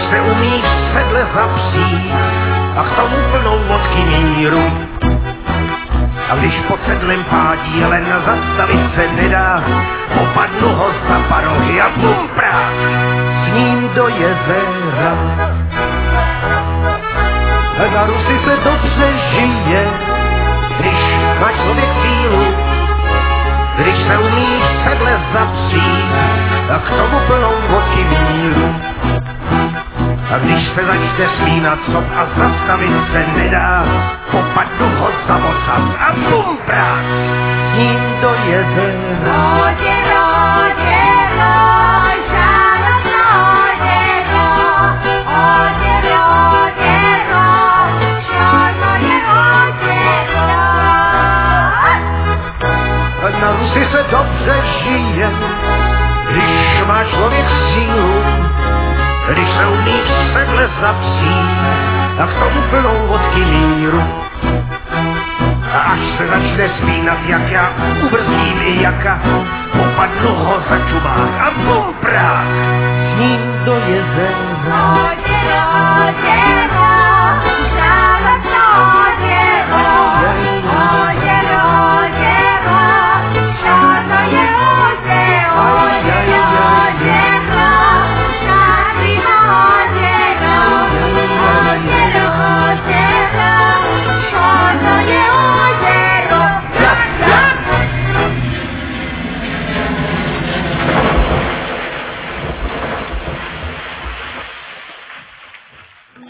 se umíš v sedle zapřít a k tomu plnou vodky míru. A když pod sedlem pádí len zastavit se nedá, popadnu ho za parohy a bumprát s ním do jezera. Na Rusi se dobře žije, když má člověk sílu, když se umíš v sedle zapřít a k tomu plnou vodky míru. A když se začne spínat sob a zastavit se nedá, popadnu ho za ocas a bumprát s ním do jezera. Ozero, ozero, žalostné ozero, ozero, ozero, černé ozero. Na Rusi se dobře žije, když má člověk sílu, když se umíš v sedle zapřít a k tomu plnou vodky míru. A až se začne spínat jak já, ubrzdím i jaka, popadnu ho za čumák a bumprát s ním do jezera. Ozero, ozero.